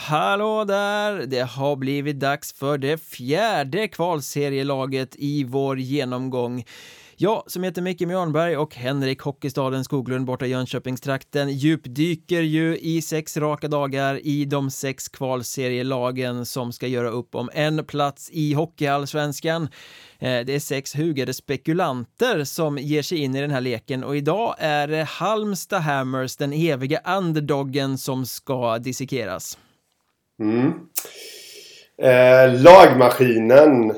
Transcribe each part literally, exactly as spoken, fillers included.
Hallå där! Det har blivit dags för det fjärde kvalserielaget i vår genomgång. Jag som heter Micke Mjörnberg och Henrik Hockeystaden Skoglund borta i Jönköpingstrakten djupdyker ju i sex raka dagar i de sex kvalserielagen som ska göra upp om en plats i Hockeyallsvenskan. Det är sex hugade spekulanter som ger sig in i den här leken och idag är det Halmstad Hammers, den eviga underdoggen, som ska dissekeras. Mm. Eh, lagmaskinen,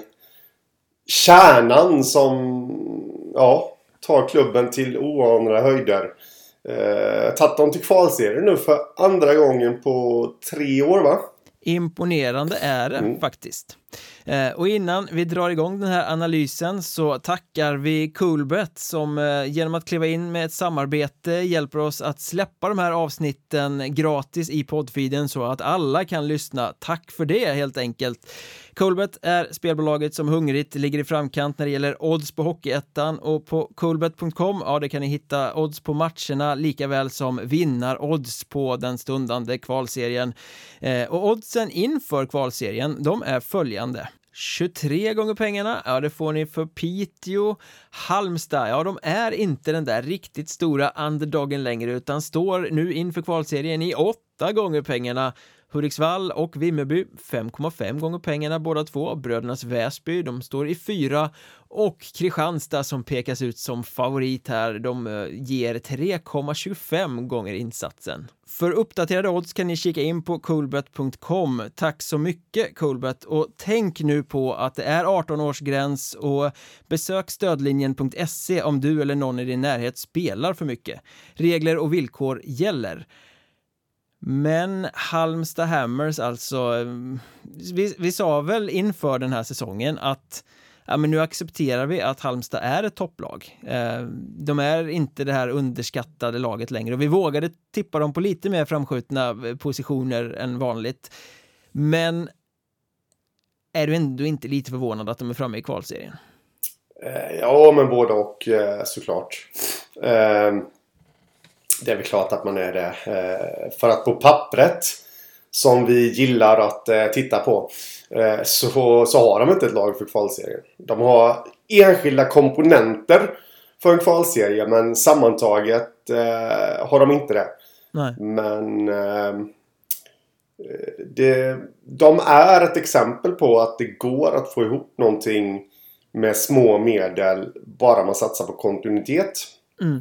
kärnan som ja, tar klubben till oanade höjder. Eh, tatt dem till kvalserien nu för andra gången på tre år, va? Imponerande är det mm. faktiskt. Eh, och innan vi drar igång den här analysen så tackar vi Coolbet som eh, genom att kliva in med ett samarbete hjälper oss att släppa de här avsnitten gratis i poddfeeden så att alla kan lyssna. Tack för det helt enkelt. Coolbet är spelbolaget som hungrigt ligger i framkant när det gäller odds på Hockeyettan, och på coolbet punkt com, ja, det kan ni hitta odds på matcherna lika väl som vinnarodds på den stundande kvalserien. Eh, och oddsen inför kvalserien, de är följande. tjugotre gånger pengarna, ja det får ni för Piteå. Halmstad, ja de är inte den där riktigt stora underdoggen längre utan står nu inför kvalserien i åtta gånger pengarna. Hudiksvall och Vimmerby fem komma fem gånger pengarna båda två. Brödernas Väsby, de står i fyra, och Kristianstad som pekas ut som favorit här, de ger tre komma tjugofem gånger insatsen. För uppdaterade odds kan ni kika in på coolbet punkt com. Tack så mycket Coolbet, och tänk nu på att det är arton-årsgräns och besök stödlinjen punkt se om du eller någon i din närhet spelar för mycket. Regler och villkor gäller. Men Halmstad Hammers alltså, vi, vi sa väl inför den här säsongen att ja, men nu accepterar vi att Halmstad är ett topplag. Eh, de är inte det här underskattade laget längre, och vi vågade tippa dem på lite mer framskjutna positioner än vanligt. Men är du ändå inte lite förvånad att de är framme i kvalserien? Eh, ja, men både och eh, såklart. Eh, Det är väl klart att man är det. För att på pappret, som vi gillar att titta på, så, så har de inte ett lag för kvalserien. De har enskilda komponenter för en kvalserie, men sammantaget eh, har de inte det. Nej. Men eh, det, de är ett exempel på att det går att få ihop någonting med små medel bara man satsar på kontinuitet. Mm.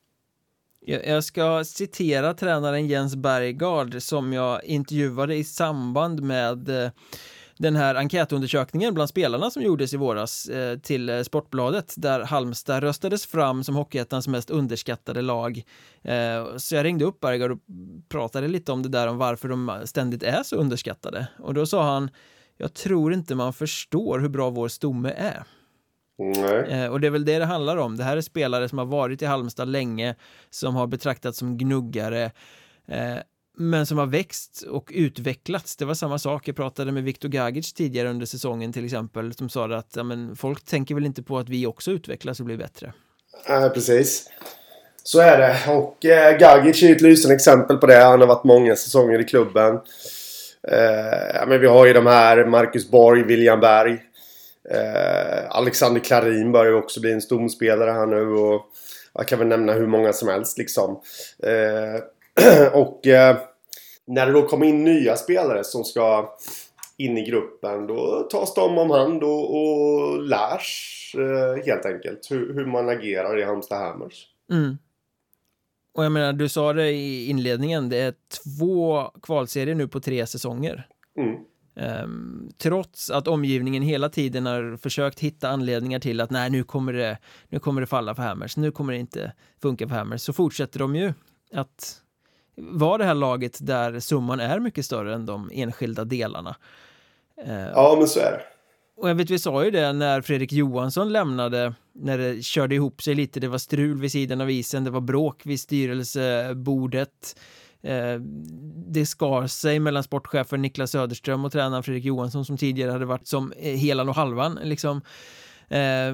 Jag ska citera tränaren Jens Berggard som jag intervjuade i samband med den här enkätundersökningen bland spelarna som gjordes i våras till Sportbladet, där Halmstad röstades fram som Hockeyettans mest underskattade lag. Så jag ringde upp Berggard och pratade lite om det där, om varför de ständigt är så underskattade. Och då sa han, jag tror inte man förstår hur bra vår stomme är. Nej. Och det är väl det det handlar om. Det här är spelare som har varit i Halmstad länge, som har betraktats som gnuggare, men som har växt och utvecklats. Det var samma sak, jag pratade med Viktor Gagic tidigare under säsongen till exempel, som sa att ja, men folk tänker väl inte på att vi också utvecklas och blir bättre. Ja, precis. Så är det. Och eh, Gagic är ett lysande exempel på det. Han har varit många säsonger i klubben. Eh, ja, men vi har ju de här Marcus Borg, William Berg. Eh, Alexander Klarin börjar ju också bli en stomspelare här nu, och jag kan väl nämna hur många som helst liksom. Eh, och eh, när det då kommer in nya spelare som ska in i gruppen, då tas de om hand och, och lärs eh, helt enkelt hur, hur man agerar i Halmstad Hammers. Mm. Och jag menar, du sa det i inledningen, det är två kvalserier nu på tre säsonger. Mm. Um, trots att omgivningen hela tiden har försökt hitta anledningar till att nej, nu kommer det, nu kommer det falla för Hammers, nu kommer det inte funka för Hammers, så fortsätter de ju att vara det här laget där summan är mycket större än de enskilda delarna. Uh, ja, men så är det. Och jag vet, vi sa ju det när Fredrik Johansson lämnade, när det körde ihop sig lite, det var strul vid sidan av isen, det var bråk vid styrelsebordet. Eh, det skar sig mellan sportchefen Niklas Söderström och tränaren Fredrik Johansson, som tidigare hade varit som helan och halvan liksom. Eh,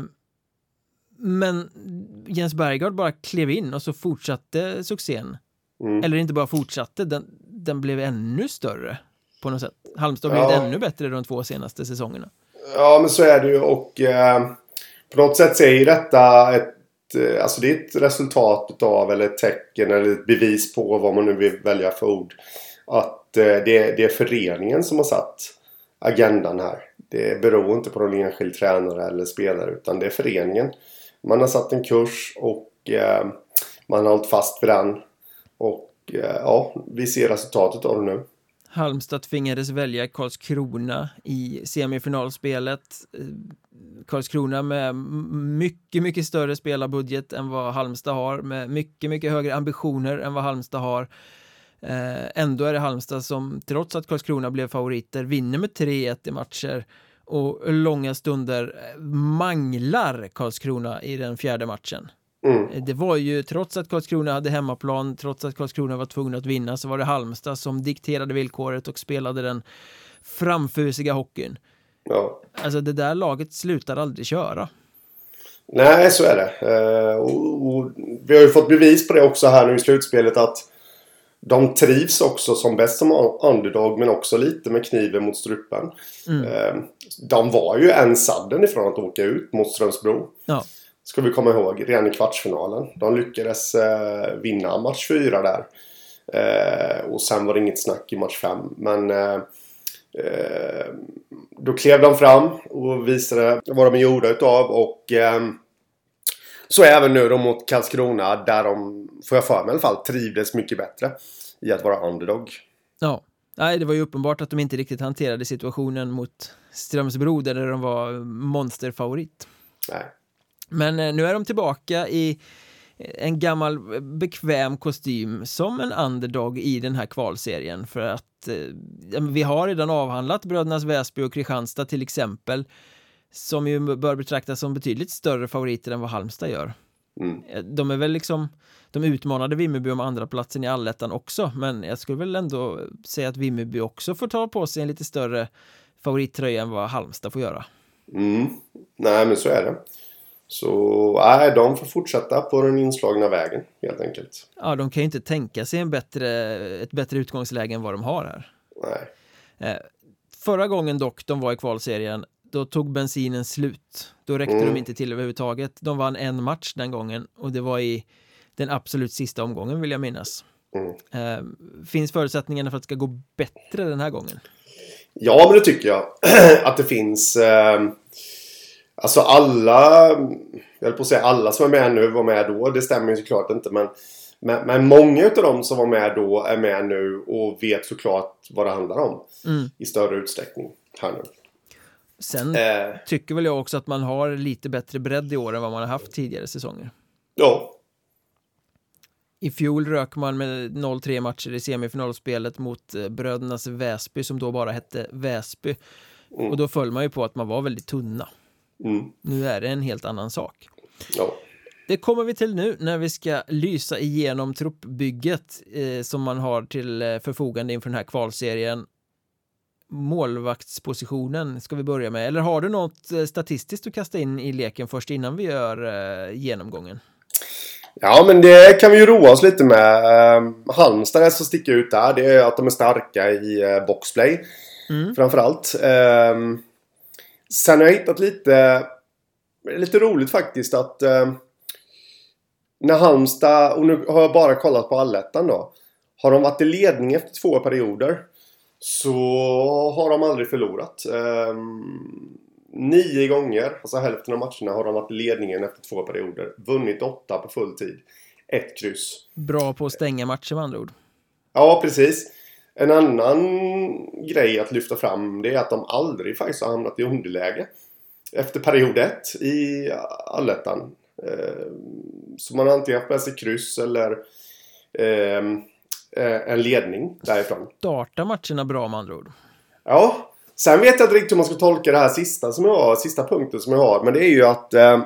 men Jens Berggard bara klev in och så fortsatte succén. Mm. Eller inte bara fortsatte, den, den blev ännu större på något sätt. Halmstad har blivit ja. ännu bättre de två senaste säsongerna. Ja, men så är det ju. Och eh, på något sätt så är ju detta ett, eh, alltså det är ett resultat av, eller ett tecken eller ett bevis på, vad man nu vill välja för ord. Att eh, det, det är föreningen som har satt agendan här. Det beror inte på någon enskild tränare eller spelare, utan det är föreningen. Man har satt en kurs och eh, man har hållit fast vid den. Och eh, ja, vi ser resultatet av det nu. Halmstad tvingades välja Karlskrona i semifinalspelet. Karlskrona med mycket, mycket större spelarbudget än vad Halmstad har. Med mycket, mycket högre ambitioner än vad Halmstad har. Eh, ändå är det Halmstad som, trots att Karlskrona blev favoriter, vinner med tre ett i matcher. Och långa stunder manglar Karlskrona i den fjärde matchen. Mm. Det var ju, trots att Karlskrona hade hemmaplan, trots att Karlskrona var tvungna att vinna, så var det Halmstad som dikterade villkoret och spelade den framfusiga hockeyn. Ja. Alltså det där laget slutar aldrig köra. Nej, så är det. Uh, och, och vi har ju fått bevis på det också här nu i slutspelet, att de trivs också som bäst som underdog, men också lite med kniven mot strupen. Mm. Uh, de var ju en sadden ifrån att åka ut mot Strömsbro. Ja. Ska vi komma ihåg, redan i kvartsfinalen. De lyckades eh, vinna match fyra där. Eh, och sen var det inget snack i match fem. Men eh, eh, då klev de fram och visade vad de är gjorda utav. Och eh, så även nu då mot Karlskrona, där de, får jag för mig i alla fall, trivdes mycket bättre i att vara underdog. Ja, nej, det var ju uppenbart att de inte riktigt hanterade situationen mot Strömsbro, där de var monsterfavorit. Nej. Men nu är de tillbaka i en gammal bekväm kostym som en underdog i den här kvalserien, för att eh, vi har redan avhandlat Brödernas Väsby och Kristianstad till exempel, som ju bör betraktas som betydligt större favoriter än vad Halmstad gör. Mm. De är väl liksom, de utmanade Vimmerby om andra platsen i allettan också, men jag skulle väl ändå säga att Vimmerby också får ta på sig en lite större favorittröja än vad Halmstad får göra. Mm. Nej, men så är det. Så nej, de får fortsätta på den inslagna vägen, helt enkelt. Ja, de kan ju inte tänka sig en bättre, ett bättre utgångsläge än vad de har här. Nej. Eh, förra gången dock de var i kvalserien, då tog bensinen slut. Då räckte mm. de inte till överhuvudtaget. De vann en match den gången, och det var i den absolut sista omgången, vill jag minnas. Mm. Eh, finns förutsättningarna för att det ska gå bättre den här gången? Ja, men det tycker jag. Att det finns... Eh... Alltså alla, jag höll på att säga alla som är med nu var med då, det stämmer ju såklart inte, men, men, men många av dem som var med då är med nu och vet såklart vad det handlar om mm. i större utsträckning här nu. Sen eh. tycker väl jag också att man har lite bättre bredd i år än vad man har haft tidigare säsonger. Ja. I fjol rök man med noll tre matcher i semifinalspelet mot Brödernas Väsby, som då bara hette Väsby. Mm. Och då föll man ju på att man var väldigt tunna. Mm. Nu är det en helt annan sak. Ja. Det kommer vi till nu när vi ska lysa igenom truppbygget eh, som man har till eh, förfogande inför den här kvalserien. Målvaktspositionen ska vi börja med. Eller har du något eh, statistiskt att kasta in i leken först innan vi gör eh, genomgången? Ja, men det kan vi ju roa oss lite med. Uh, Halmstad som sticker ut där, det är att de är starka i uh, boxplay. Mm. Framförallt. Uh, Sen har jag hittat lite lite roligt faktiskt att eh, när Halmstad, och nu har jag bara kollat på allettan då, har de varit i ledning efter två perioder, så har de aldrig förlorat. Eh, nio gånger, alltså hälften av matcherna, har de varit i ledningen efter två perioder. Vunnit åtta på full tid. Ett kryss. Bra på att stänga matcher med andra ord. Ja, precis. En annan grej att lyfta fram, det är att de aldrig faktiskt har hamnat i underläge efter period ett i allettan. Så man har antingen haft med sig kryss eller en ledning därifrån. Starta matcherna bra med andra ord. Ja, sen vet jag inte riktigt hur man ska tolka det här sista som jag har, sista punkten som jag har. Men det är ju att eh,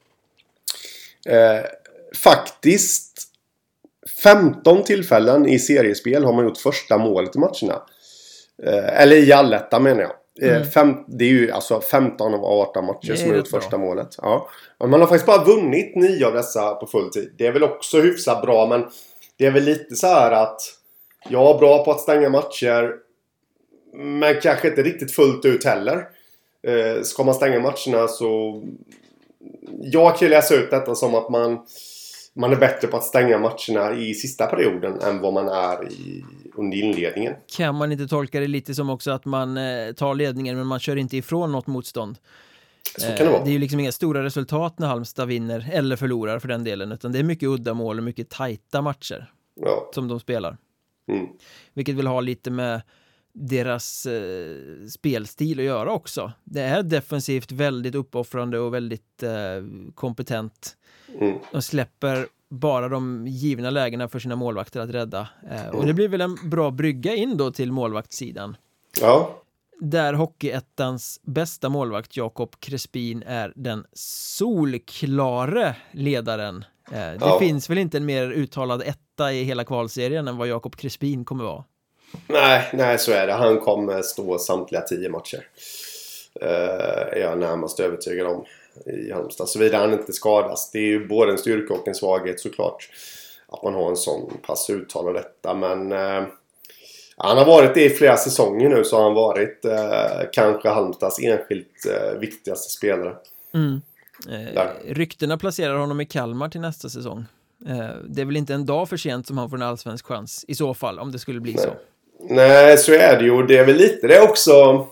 eh, faktiskt femton tillfällen i seriespel har man gjort första målet i matcherna. Eh, eller i allettan menar jag. Eh, mm. fem, det är ju alltså femton av arton matcher som har gjort första bra. målet. Ja. Och man har faktiskt bara vunnit nio av dessa på full tid. Det är väl också hyfsat bra, men det är väl lite så här att jag är bra på att stänga matcher. Men kanske inte riktigt fullt ut heller. Eh, ska man stänga matcherna så... Jag kan ju läsa ut detta som att man, man är bättre på att stänga matcherna i sista perioden än vad man är i, under inledningen. Kan man inte tolka det lite som också att man eh, tar ledningen men man kör inte ifrån något motstånd? Så kan det vara. Det är ju liksom inga stora resultat när Halmstad vinner eller förlorar för den delen, utan det är mycket uddamål och mycket tajta matcher ja. som de spelar. Mm. Vilket vill ha lite med deras eh, spelstil att göra också. Det är defensivt väldigt uppoffrande och väldigt eh, kompetent. Mm. De släpper bara de givna lägena för sina målvakter att rädda. Eh, mm. Och det blir väl en bra brygga in då till målvaktssidan. Ja. Där Hockeyettans bästa målvakt Jakob Crespin är den solklare ledaren. Eh, det ja. finns väl inte en mer uttalad etta i hela kvalserien än vad Jakob Crespin kommer vara. Nej, nej, så är det. Han kommer stå samtliga tio matcher. Uh, är jag närmast övertygad om i Halmstad. Såvida han inte skadas. Det är ju både en styrka och en svaghet såklart. Att man har en sån pass uttalad detta. Men uh, han har varit det i flera säsonger nu. Så har han varit uh, kanske Halmstads enskilt uh, viktigaste spelare. Mm. Eh, ryktena placerar honom i Kalmar till nästa säsong. Eh, det är väl inte en dag för sent som han får en allsvensk chans. I så fall, om det skulle bli nej. så. Nej, så är det ju. Det är väl lite det också.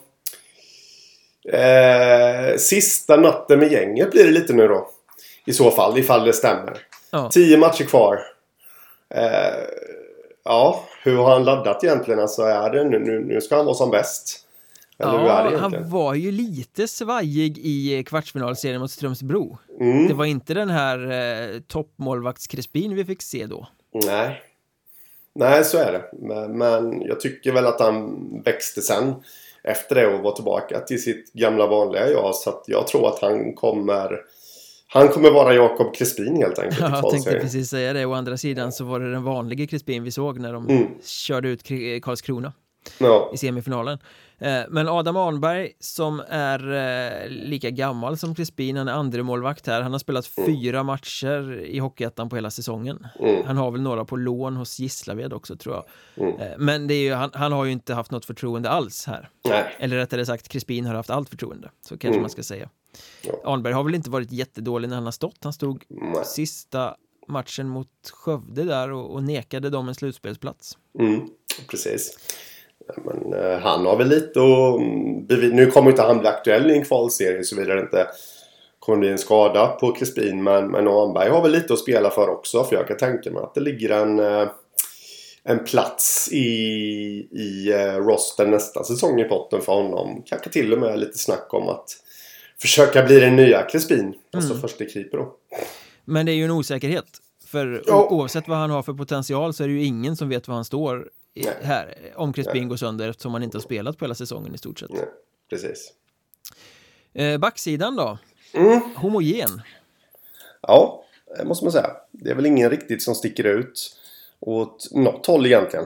Eh, sista natten med gänget blir det lite nu då. I så fall, ifall det stämmer. Ja. Tio matcher kvar. Eh, ja, hur har han laddat egentligen? Alltså är det nu, nu, nu ska han vara som bäst. Eller ja, hur är det egentligen? Han var ju lite svajig i kvartsfinalserien mot Strömsbro. Mm. Det var inte den här eh, toppmålvaktskrispin vi fick se då. Nej. Nej, så är det. Men, men jag tycker väl att han växte sen efter det och var tillbaka till sitt gamla vanliga jag. Så att jag tror att han kommer han kommer vara Jakob Crespin helt enkelt. Ja, jag tänkte precis säga det. Å andra sidan så var det den vanliga Crespin vi såg när de mm. körde ut Karlskrona ja. i semifinalen. Men Adam Arnberg som är lika gammal som Crespin, han är andre målvakt här. Han har spelat mm. fyra matcher i Hockeyettan på hela säsongen. Mm. Han har väl några på lån hos Gislaved också tror jag. Mm. Men det är ju, han, han har ju inte haft något förtroende alls här. Nej. Eller rättare sagt, Crespin har haft allt förtroende. Så kanske mm. man ska säga. Ja. Arnberg har väl inte varit jättedålig när han har stått. Han stod Nej. sista matchen mot Skövde där och, och nekade dem en slutspelsplats. Mm. Precis. Men eh, han har väl lite och nu kommer inte han bli aktuell i en kvalserie så vidare det inte kommer bli en skada på Crespin, men, men Arnberg har väl lite att spela för också, för jag kan tänka mig att det ligger en eh, en plats i, i eh, rosten nästa säsong i potten för honom, kanske till och med lite snack om att försöka bli den nya Crespin, mm. alltså första keeper då. Men det är ju en osäkerhet, för ja. oavsett vad han har för potential så är det ju ingen som vet var han står här, om Crespin går sönder eftersom han inte har spelat på hela säsongen i stort sett. Nej, precis. Eh, backsidan då? Mm. Homogen. Ja, det måste man säga. Det är väl ingen riktigt som sticker ut åt något håll egentligen.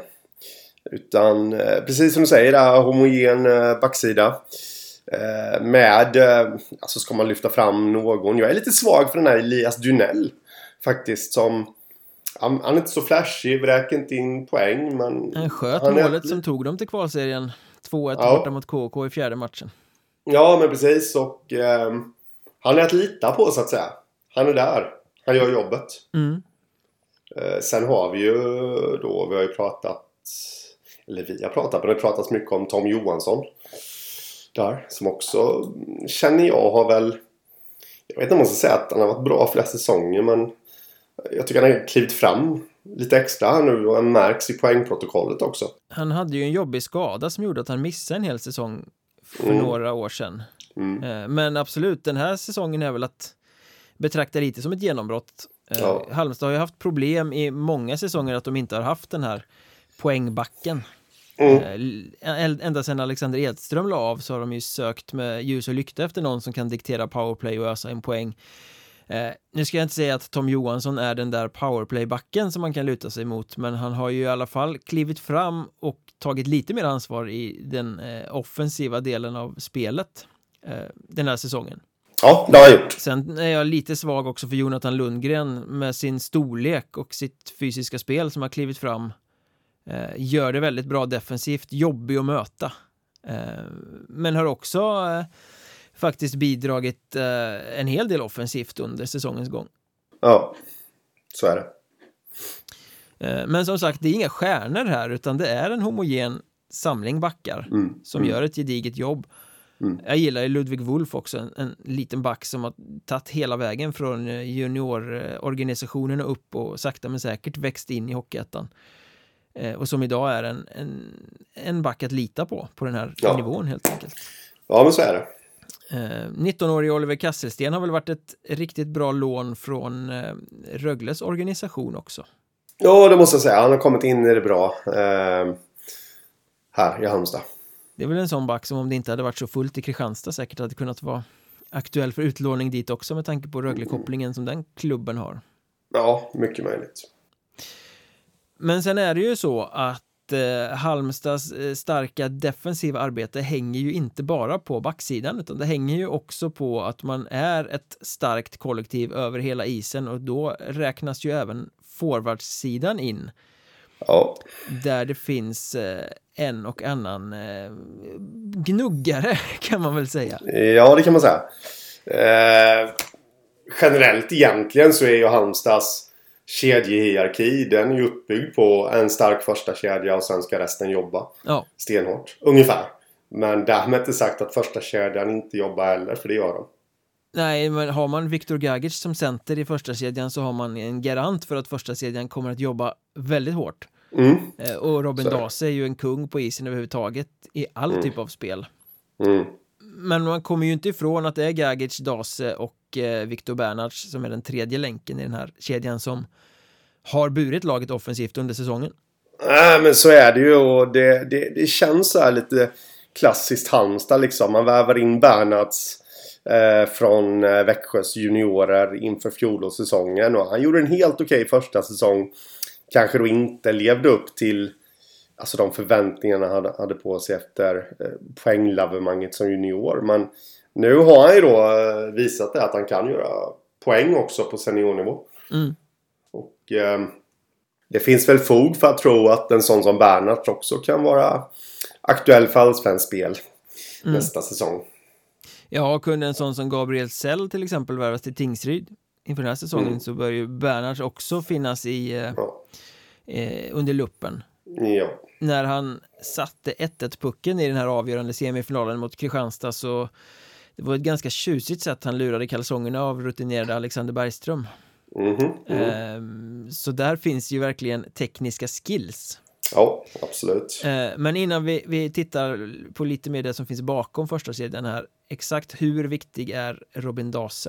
Utan eh, precis som du säger, där, homogen eh, backsida. Eh, med, eh, alltså ska man lyfta fram någon. Jag är lite svag för den här Elias Dynell faktiskt, som Han, han är inte så flashig, vräker inte in poäng. Men han sköt han målet är... som tog dem till kvalserien två ett ja. borta mot K K i fjärde matchen. Ja, men precis. Och eh, han är att lita på så att säga. Han är där. Han gör jobbet. Mm. Eh, sen har vi ju då, vi har ju pratat, eller vi har pratat, men det har pratats mycket om Tom Johansson. Där, som också känner jag har väl, jag vet inte om man ska säga att han har varit bra flera säsonger, men jag tycker han har klivit fram lite extra här nu och han märks i poängprotokollet också. Han hade ju en jobbig skada som gjorde att han missade en hel säsong för mm. några år sedan. Mm. Men absolut, den här säsongen är väl att betrakta lite som ett genombrott. Ja. Halmstad har ju haft problem i många säsonger att de inte har haft den här poängbacken. Mm. Ända sedan Alexander Edström la av så har de ju sökt med ljus och lykta efter någon som kan diktera powerplay och ösa en poäng. Eh, nu ska jag inte säga att Tom Johansson är den där powerplay-backen som man kan luta sig mot, men han har ju i alla fall klivit fram och tagit lite mer ansvar i den eh, offensiva delen av spelet eh, den här säsongen. Ja, det har jag gjort. Sen är jag lite svag också för Jonathan Lundgren med sin storlek och sitt fysiska spel som har klivit fram. Eh, gör det väldigt bra defensivt, jobbig att möta. Men har också faktiskt bidragit en hel del offensivt under säsongens gång. Ja, så är det. Men som sagt, det är inga stjärnor här, utan det är en homogen samling backar mm. som mm. gör ett gediget jobb. Mm. Jag gillar ju Ludvig Wolf också, en, en liten back som har tagit hela vägen från juniororganisationen upp och sakta men säkert växt in i Hockeyettan. Eh, och som idag är en, en, en back att lita på, på den här ja. nivån helt enkelt. Ja, men så är det. Eh, nitton-årige Oliver Kasselsten har väl varit ett riktigt bra lån från eh, Rögles organisation också. Ja, det måste jag säga. Han har kommit in i det bra eh, här i Halmstad. Det är väl en sån back som om det inte hade varit så fullt i Kristianstad säkert hade kunnat vara aktuell för utlåning dit också med tanke på Rögle-kopplingen som den klubben har. Ja, mycket möjligt. Men sen är det ju så att eh, Halmstads eh, starka defensiva arbete hänger ju inte bara på backsidan, utan det hänger ju också på att man är ett starkt kollektiv över hela isen, och då räknas ju även forwardsidan in. Ja. Där det finns eh, en och annan eh, gnuggare kan man väl säga. Ja, det kan man säga. Eh, generellt egentligen så är ju Halmstads kedjehierarki, den är ju uppbyggd på en stark första kedja och sen ska resten jobba ja. stenhårt, ungefär. Men därmed inte sagt att första kedjan inte jobbar heller, för det gör de. Nej, men har man Viktor Gagic som center i första kedjan så har man en garant för att första kedjan kommer att jobba väldigt hårt. Mm. Och Robin Dase är ju en kung på isen överhuvudtaget i all mm. typ av spel. Mm. Men man kommer ju inte ifrån att det är Gagic, Dase och eh, Viktor Bernhards som är den tredje länken i den här kedjan som har burit laget offensivt under säsongen. Nej, men så är det ju, och det, det, det känns så här lite klassiskt Halmstad liksom. Man väver in Bernhards eh, från eh, Växjös juniorer inför fjolårssäsongen, och han gjorde en helt okej första säsong. Kanske då inte levde upp till alltså de förväntningarna han hade, hade på sig efter eh, poänglavemanget som junior. Men nu har han ju då eh, visat det att han kan göra poäng också på seniornivå. Mm. Och eh, det finns väl fog för att tro att en sån som Bernhardt också kan vara aktuell för allsvenskt spel mm. nästa säsong. Ja, kunde en sån som Gabriel Sell till exempel värvas till Tingsryd inför den här säsongen mm. så bör ju Bernhardt också finnas i eh, ja. eh, under luppen. Ja. När han satte ett ett pucken i den här avgörande semifinalen mot Kristianstad, så det var ett ganska tjusigt sätt han lurade kalsongerna av rutinerade Alexander Bergström. Mm-hmm, mm. Så där finns ju verkligen tekniska skills. Ja, absolut. Men innan vi, vi tittar på lite mer det som finns bakom första sidan här, exakt hur viktig är Robin Dase?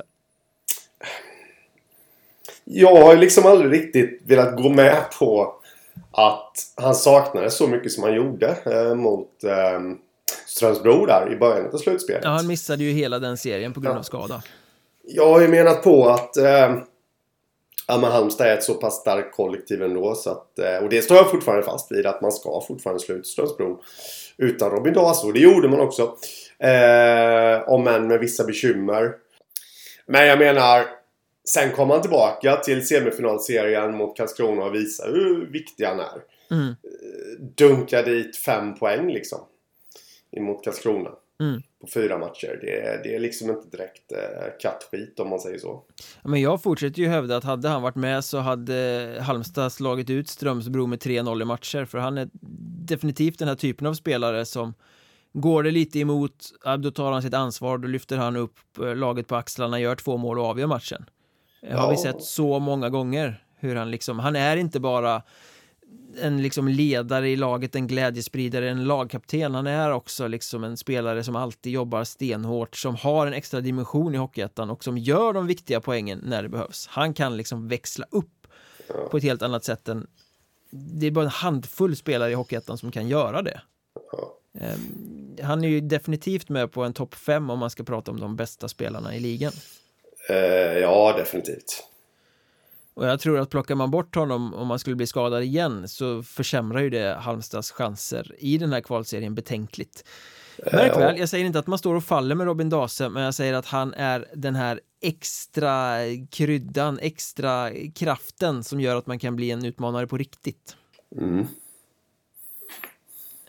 Jag har liksom aldrig riktigt velat gå med på att han saknade så mycket som han gjorde eh, mot eh, Strömsbro där i början av slutspelet. Ja, han missade ju hela den serien på grund ja. av skada. Jag har ju menat på att eh, ja, men Halmstad är ett så pass starkt kollektiv ändå, så att, eh, och det står jag fortfarande fast vid, att man ska fortfarande sluta Strömsbro utan Robin Dase, och det gjorde man också. Eh, om än med vissa bekymmer. Men jag menar, sen kom han tillbaka till semifinalserien mot Karlskrona och visade hur viktig han är. Mm. Dunka dit fem poäng liksom emot Karlskrona mm. på fyra matcher. Det är, det är liksom inte direkt eh, kattskit om man säger så. Ja, men jag fortsätter ju hävda att hade han varit med så hade Halmstad slagit ut Strömsbro med tre noll i matcher, för han är definitivt den här typen av spelare som går det lite emot, då tar han sitt ansvar, då lyfter han upp laget på axlarna, gör två mål och avgör matchen. Ja. Har vi sett så många gånger hur han liksom, han är inte bara en liksom ledare i laget, en glädjespridare, en lagkapten, han är också liksom en spelare som alltid jobbar stenhårt, som har en extra dimension i Hockeyettan och som gör de viktiga poängen när det behövs. Han kan liksom växla upp ja. på ett helt annat sätt än, det är bara en handfull spelare i Hockeyettan som kan göra det. Ja. Um, han är ju definitivt med på en topp fem om man ska prata om de bästa spelarna i ligan. Uh, ja, definitivt. Och jag tror att plockar man bort honom om man skulle bli skadad igen så försämrar ju det Halmstads chanser i den här kvalserien betänkligt. Märk uh, väl, ja. jag säger inte att man står och faller med Robin Dase, men jag säger att han är den här extra kryddan, extra kraften som gör att man kan bli en utmanare på riktigt. Mm.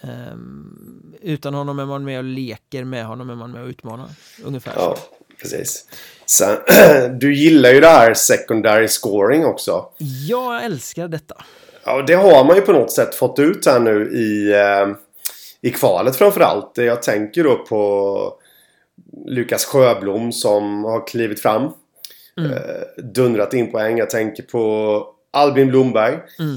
Um, utan honom är man med och leker, med honom är man med och utmanar. Ungefär ja, så. Precis. Sen, du gillar ju det här secondary scoring också. Jag älskar detta. Ja, det har man ju på något sätt fått ut här nu i, eh, i kvalet framförallt. Jag tänker då på Lukas Sjöblom som har klivit fram. Mm. Eh, dundrat in poäng. Jag tänker på Albin Blomberg. Mm.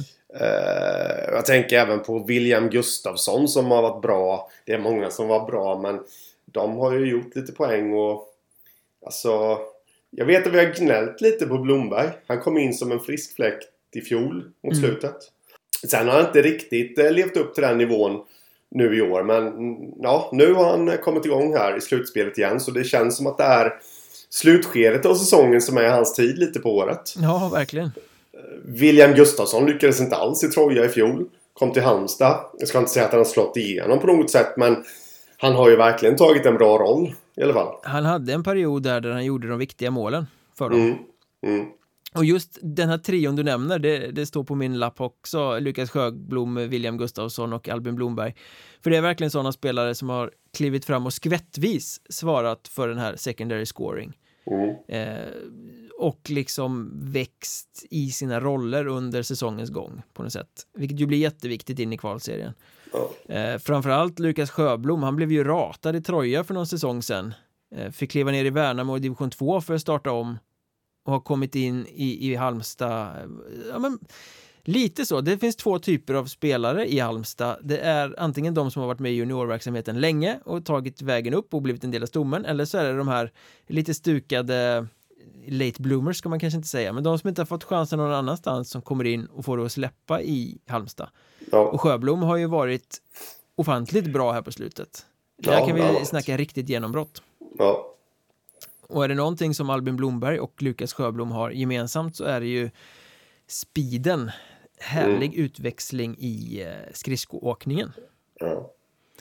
Eh, jag tänker även på William Gustafsson som har varit bra. Det är många som var bra, men de har ju gjort lite poäng och alltså, jag vet att vi har gnällt lite på Blomberg. Han kom in som en frisk fläkt i fjol mot mm. slutet. Sen har han inte riktigt eh, levt upp till den nivån nu i år. Men ja, nu har han kommit igång här i slutspelet igen. Så det känns som att det är slutskedet av säsongen som är hans tid lite på året. Ja, verkligen. William Gustafsson lyckades inte alls i Troja i fjol. Kom till Halmstad. Jag ska inte säga att han har slått igenom på något sätt, men han har ju verkligen tagit en bra roll i alla fall. Han hade en period där, där han gjorde de viktiga målen för dem. Mm. Mm. Och just den här trion du nämner, det, det står på min lapp också. Lukas Sjöblom, William Gustafsson och Albin Blomberg. För det är verkligen sådana spelare som har klivit fram och skvättvis svarat för den här secondary scoring. Mm. Eh, och liksom växt i sina roller under säsongens gång på något sätt. Vilket ju blir jätteviktigt in i kvalserien. Eh, framförallt Lukas Sjöblom, han blev ju ratad i Troja för någon säsong sedan. Eh, fick kliva ner i Värnamo i division två för att starta om. Och har kommit in i, i Halmstad. Ja, men lite så. Det finns två typer av spelare i Halmstad. Det är antingen de som har varit med i juniorverksamheten länge och tagit vägen upp och blivit en del av stommen. Eller så är det de här lite stukade late bloomers ska man kanske inte säga. Men de som inte har fått chansen någon annanstans som kommer in och får det att släppa i Halmstad. Ja. Och Sjöblom har ju varit ofantligt bra här på slutet. Där ja, kan vi ja. snacka riktigt genombrott. Ja. Och är det någonting som Albin Blomberg och Lukas Sjöblom har gemensamt så är det ju speeden. Härlig mm. utväxling i eh, skridskoåkningen. Ja.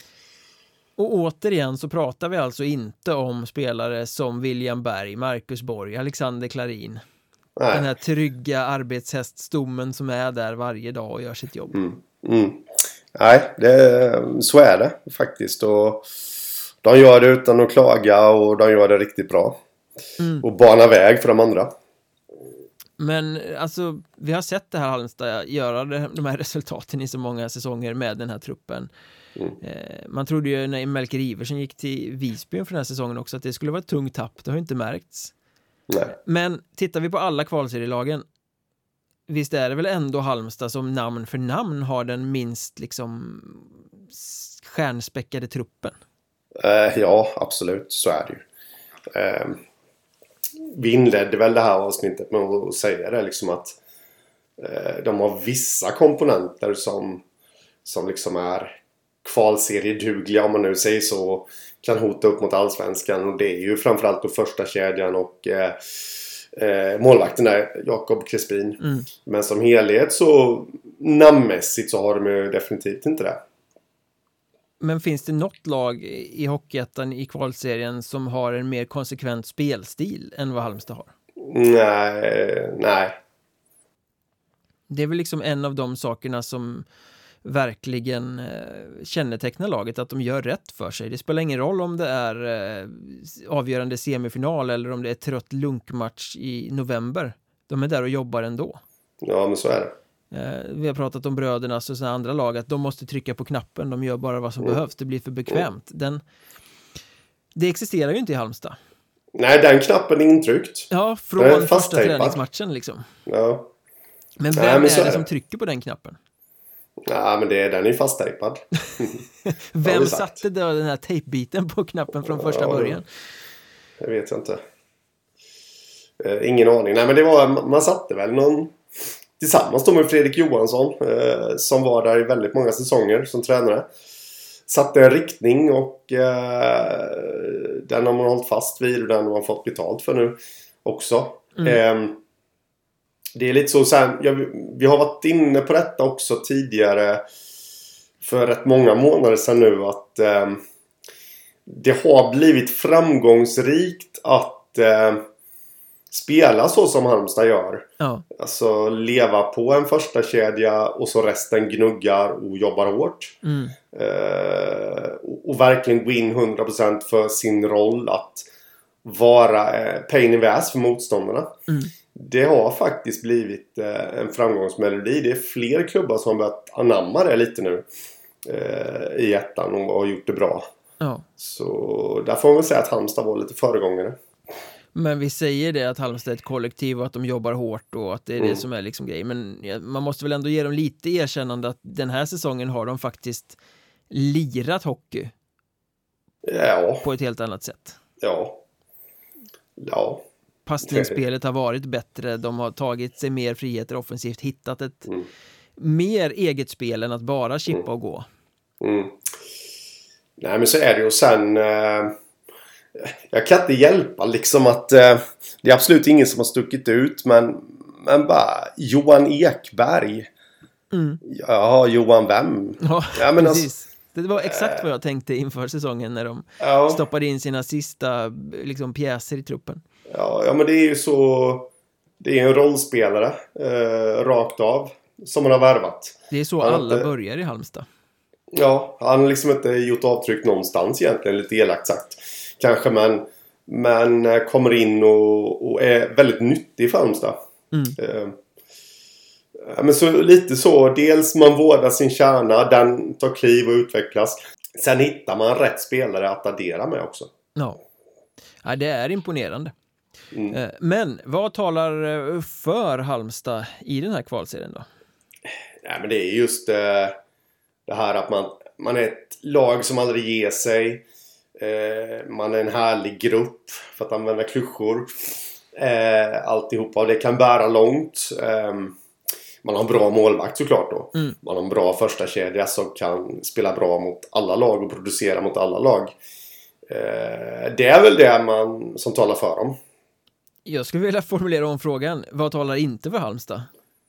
Och återigen så pratar vi alltså inte om spelare som William Berg, Marcus Borg, Alexander Klarin. Nej. Den här trygga arbetshäststommen som är där varje dag och gör sitt jobb. Mm. Mm. Nej, det, så är det faktiskt. Och de gör det utan att klaga och de gör det riktigt bra. Mm. Och bana väg för de andra. Men alltså, vi har sett det här Halmstad göra det, de här resultaten i så många säsonger med den här truppen. Mm. Eh, man trodde ju när Melker Iversen gick till Visby för den här säsongen också att det skulle vara ett tungt tapp. Det har inte märkts. Nej. Men tittar vi på alla kvalserielagen, visst är det väl ändå Halmstad som namn för namn har den minst liksom stjärnspäckade truppen? Eh, ja, absolut. Så är det ju. Eh, vi inledde väl det här avsnittet med att säga det liksom att eh, de har vissa komponenter som, som liksom är kvalseriedugliga, om man nu säger så, kan hota upp mot allsvenskan, och det är ju framförallt på första kedjan och eh, eh, målvakten där, Jakob Crespin. Mm. Men som helhet så namnmässigt så har de ju definitivt inte det. Men finns det något lag i Hockeyettan i kvalserien som har en mer konsekvent spelstil än vad Halmstad har? Nej, nej. Det är väl liksom en av de sakerna som verkligen eh, kännetecknar laget, att de gör rätt för sig. Det spelar ingen roll om det är eh, avgörande semifinal eller om det är trött lunkmatch i november. De är där och jobbar ändå. Ja, men så är det. Eh, vi har pratat om brödernas och sådana andra lag, att de måste trycka på knappen. De gör bara vad som mm. behövs. Det blir för bekvämt. Den, det existerar ju inte i Halmstad. Nej, den knappen är intryckt. Ja, från första träningsmatchen liksom. Ja. Men vem Nej, men är det som trycker på den knappen? Ja, men det, den är fast-tejpad. Vem satte då den här tejpbiten på knappen från första ja, början? Det vet jag inte. Eh, ingen aning. Nej, men det var, man satte väl någon tillsammans då med Fredrik Johansson eh, som var där i väldigt många säsonger som tränare. Satte en riktning och eh, den har man hållit fast vid och den har man fått betalt för nu också. Mm. Eh, Det är lite så, så här, jag, vi har varit inne på detta också tidigare för rätt många månader sedan nu, att eh, det har blivit framgångsrikt att eh, spela så som Halmstad gör. Ja. Alltså leva på en första kedja och så resten gnuggar och jobbar hårt. Mm. Eh, och, och verkligen gå in hundra procent för sin roll att vara eh, pain in the ass för motståndarna. Mm. Det har faktiskt blivit eh, en framgångsmelodi. Det är fler klubbar som har börjat anamma det lite nu eh, i ettan och har gjort det bra. Ja. Så där får man väl säga att Halmstad var lite föregångare. Men vi säger det att Halmstad är ett kollektiv och att de jobbar hårt och att det är mm. det som är liksom grejen. Men man måste väl ändå ge dem lite erkännande att den här säsongen har de faktiskt lirat hockey. Ja. På ett helt annat sätt. Ja. Ja. Passningsspelet har varit bättre. De har tagit sig mer friheter offensivt. Hittat ett mm. mer eget spel än att bara chippa mm. och gå. Mm. Nej, men så är det ju. Och sen eh, jag kan inte hjälpa liksom att eh, det är absolut ingen som har stuckit ut, men, men bara Johan Ekberg. Mm. Ja, Johan vem? Ja, ja men precis. Alltså, det var exakt vad jag tänkte inför säsongen när de ja. stoppade in sina sista liksom, pjäser i truppen. Ja, ja, men det är ju så. Det är en rollspelare eh, rakt av som man har värvat. Det är så han alla inte, börjar i Halmstad. Ja, han har liksom inte gjort avtryck någonstans egentligen, lite elakt sagt. Kanske, men, men kommer in och, och är väldigt nyttig för Halmstad. Mm. Eh, men så lite så, dels man vårdar sin kärna, den tar kliv och utvecklas. Sen hittar man rätt spelare att addera med också. Ja, ja det är imponerande. Mm. Men vad talar för Halmstad i den här kvalserien då? Ja, men det är just eh, det här att man, man är ett lag som aldrig ger sig. Eh, man är en härlig grupp, för att använda klyschor. Eh, alltihopa, och det kan bära långt. Eh, man har en bra målvakt såklart då. Mm. Man har en bra första kedja som kan spela bra mot alla lag och producera mot alla lag. Eh, det är väl det man, som talar för dem. Jag skulle vilja formulera om frågan. Vad talar inte för Halmstad?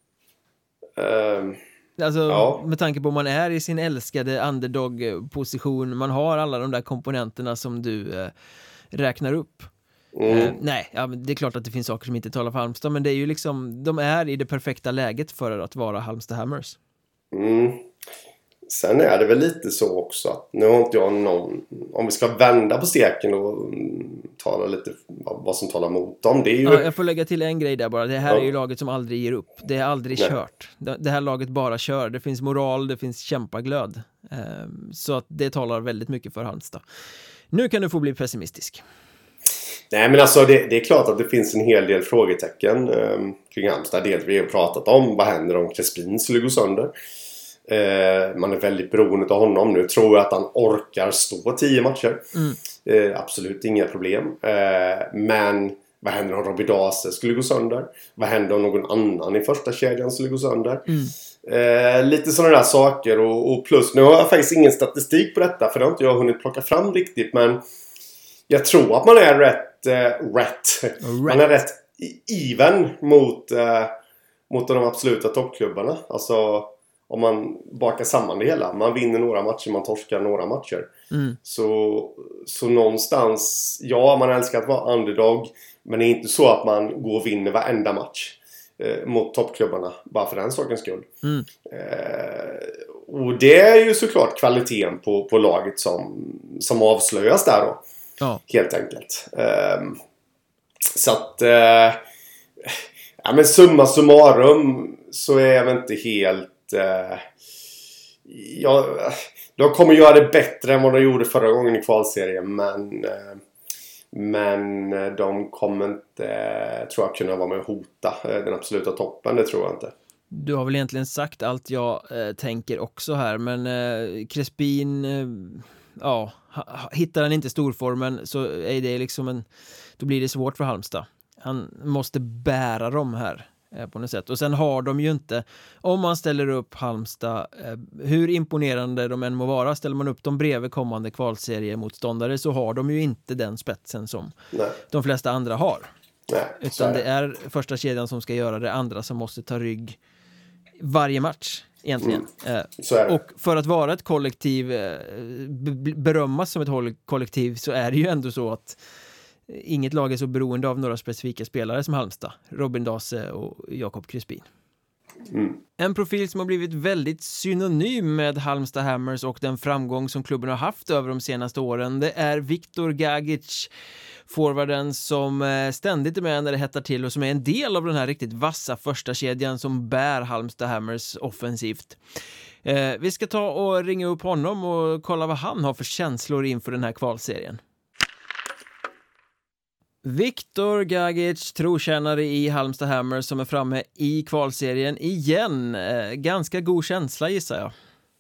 Um, alltså ja. med tanke på att man är i sin älskade underdog-position. Man har alla de där komponenterna som du eh, räknar upp. Mm. Eh, nej, ja, det är klart att det finns saker som inte talar för Halmstad. Men det är ju liksom, de är i det perfekta läget för att vara Halmstad Hammers. Mm. Sen är det väl lite så också att nu har inte jag någon, om vi ska vända på steken och tala lite vad som talar mot dem. Det är ju... ja, jag får lägga till en grej där bara. Det här ja. är ju laget som aldrig ger upp. Det är aldrig Nej. kört. Det, det här laget bara kör. Det finns moral, det finns kämpaglöd. Ehm, så att det talar väldigt mycket för Halmstad. Nu kan du få bli pessimistisk. Nej, men alltså det, det är klart att det finns en hel del frågetecken um, kring Halmstad. Dels vi har pratat om vad händer om Crespin skulle gå sönder. Uh, man är väldigt beroende av honom. Nu tror jag att han orkar stå tio matcher. Mm. Uh, absolut inga problem. Uh, men vad händer om Robby Dase skulle gå sönder? Vad händer om någon annan i första kedjan skulle gå sönder? Mm. Uh, lite sådana där saker. Och, och plus, nu har jag faktiskt ingen statistik på detta, för det har inte jag hunnit plocka fram riktigt. Men jag tror att man är rätt, uh, rätt. Man är rätt even mot, uh, mot de absoluta toppklubbarna. Alltså om man bakar samman det hela. Man vinner några matcher, man torskar några matcher. Mm. Så, så någonstans, ja, man älskar att vara underdog. Men det är inte så att man går och vinner varenda match eh, mot toppklubbarna. Bara för den sakens skull. Mm. Eh, och det är ju såklart kvaliteten på, på laget som, som avslöjas där då. Ja. Helt enkelt. Eh, så att... Eh, ja, men summa summarum så är jag väl inte helt... Uh, ja, de kommer göra det bättre än vad de gjorde förra gången i kvalserien, men uh, men de kommer inte uh, tror jag kunna vara med och hota uh, den absoluta toppen, det tror jag inte. Du har väl egentligen sagt allt jag uh, tänker också här, men uh, Crespin uh, ja, ha, hittar han inte storformen så är det liksom en, då blir det svårt för Halmstad. Han måste bära dem här på något sätt. Och sen har de ju inte, om man ställer upp Halmstad, eh, hur imponerande de än må vara, ställer man upp dem bredvid kommande kvalseriemotståndare så har de ju inte den spetsen som Nej. de flesta andra har. Nej, utan det är första kedjan som ska göra det, andra som måste ta rygg varje match egentligen. Mm. Eh, och för att vara ett kollektiv, eh, berömmas som ett kollektiv, så är det ju ändå så att inget lag är så beroende av några specifika spelare som Halmstad, Robin Dase och Jakob Crispin. Mm. En profil som har blivit väldigt synonym med Halmstad Hammers och den framgång som klubben har haft över de senaste åren, det är Viktor Gagic, forwarden som ständigt är med när det hettar till och som är en del av den här riktigt vassa första kedjan som bär Halmstad Hammers offensivt. Eh, vi ska ta och ringa upp honom och kolla vad han har för känslor inför den här kvalserien. Viktor Gagic, trotjänare i Halmstad Hammers, som är framme i kvalserien igen. Eh, ganska god känsla, gissar jag.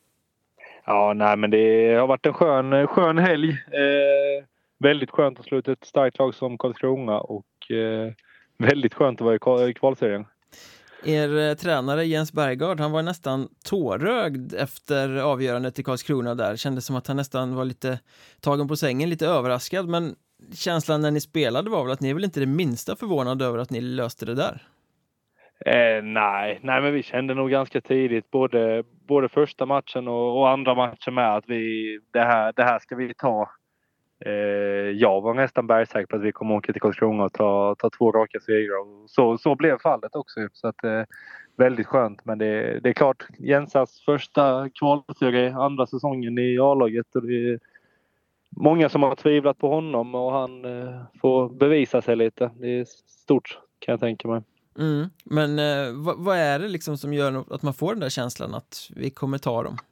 Ja, nej, men det har varit en skön, skön helg. Eh, väldigt skönt att sluta ett starkt lag som Karlskrona och eh, väldigt skönt att vara i kvalserien. Er eh, tränare Jens Bergard, han var nästan tårögd efter avgörandet i Karlskrona där. Kändes som att han nästan var lite tagen på sängen, lite överraskad, men känslan när ni spelade var väl att ni är väl inte det minsta förvånade över att ni löste det där? Eh, nej, nej, men vi kände nog ganska tidigt både, både första matchen och, och andra matchen med att vi, det, här, det här ska vi ta. Eh, jag var nästan bergsäker på att vi kommer åka till Karlskrona och ta, ta två raka segrar. Så, så blev fallet också. Så att, eh, väldigt skönt. Men det, det är klart, Jensas första kvalserie, andra säsongen i A-laget. Och det är många som har tvivlat på honom och han eh, får bevisa sig lite. Det är stort, kan jag tänka mig. Mm. Men eh, vad, vad är det liksom som gör att man får den där känslan att vi kommer ta dem?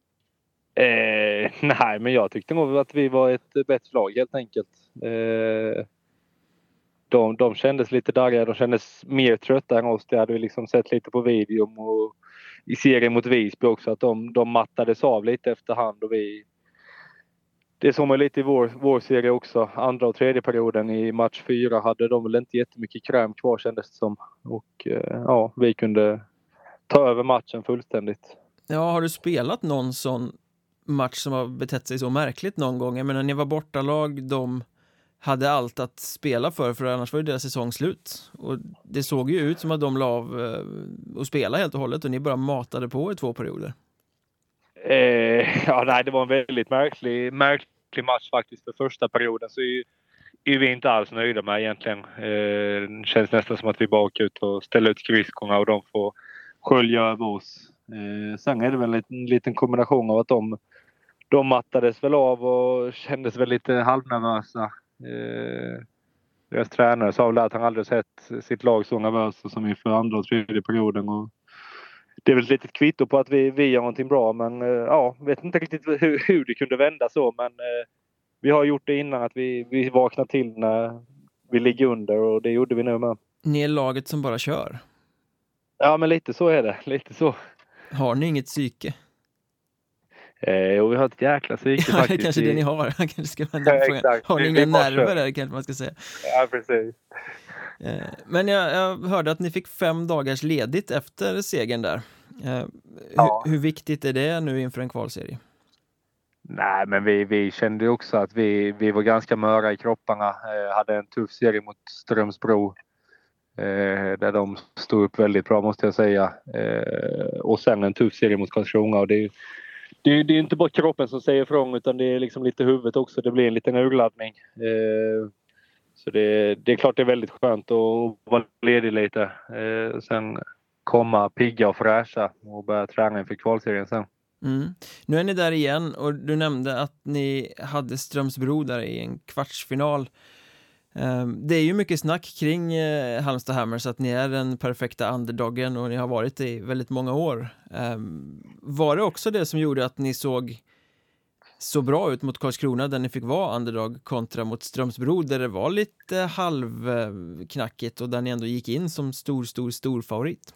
Eh, nej, men jag tyckte nog att vi var ett bättre lag helt enkelt. Eh, de, de kändes lite darriga, de kändes mer trötta än oss. Det hade vi liksom sett lite på videon och i serien mot Visby också, att de, de mattades av lite efterhand och vi... Det som är lite i vår, vår serie också. Andra och tredje perioden i match fyra hade de väl inte jättemycket kräm kvar, kändes det som. Och eh, ja, vi kunde ta över matchen fullständigt. Ja, har du spelat någon sån match som har betett sig så märkligt någon gång? Jag menar, ni var bortalag, de hade allt att spela för, för annars var ju deras säsong slut. Och det såg ju ut som att de la av eh, och spela helt och hållet och ni bara matade på i två perioder. Eh, ja, nej, det var en väldigt märklig, märklig match faktiskt för första perioden. Så är, är vi inte alls nöjda med egentligen. Eh, det känns nästan som att vi bara åker ut och ställer ut skridskorna och de får skölja över oss. Eh, sen är det väl en liten, liten kombination av att de, de mattades väl av och kändes väl lite halvnervösa. Eh, deras tränare sa väl att han aldrig sett sitt lag så nervösa som inför andra och tredje perioden. Och det är väl ett litet kvitto på att vi, vi gör någonting bra, men eh, ja, vet inte riktigt hur, hur det kunde vända så, men eh, vi har gjort det innan att vi, vi vaknar till när vi ligger under och det gjorde vi nu med. Ni är laget som bara kör. Ja, men lite så är det, lite så. Har ni inget psyke? Eh, och vi har ett jäkla psyke ja, faktiskt. Det är kanske det ni har. Jag kanske ska vända på frågan. Har ni inga nerver där, kanske man ska säga. Ja, precis. Men jag, jag hörde att ni fick fem dagars ledigt efter segern där. Eh, ja. hur, hur viktigt är det nu inför en kvalserie? Nej, men vi, vi kände också att vi, vi var ganska möra i kropparna. Eh, hade en tuff serie mot Strömsbro. Eh, där de stod upp väldigt bra, måste jag säga. Eh, och sen en tuff serie mot Karlskrona. Och det är Det, det är inte bara kroppen som säger ifrån, utan det är liksom lite huvudet också. Det blir en liten urladdning. Eh, så det, det är klart det är väldigt skönt att vara ledig lite. Eh, sen komma pigga och fräscha och börja träna inför kvalserien sen. Mm. Nu är ni där igen och du nämnde att ni hade Strömsbro där i en kvartsfinal. Det är ju mycket snack kring Halmstad Hammers att ni är den perfekta underdoggen och ni har varit det i väldigt många år. Var det också det som gjorde att ni såg så bra ut mot Karlskrona där ni fick vara underdog kontra mot Strömsbro där det var lite halvknackigt och där ni ändå gick in som stor, stor, stor favorit?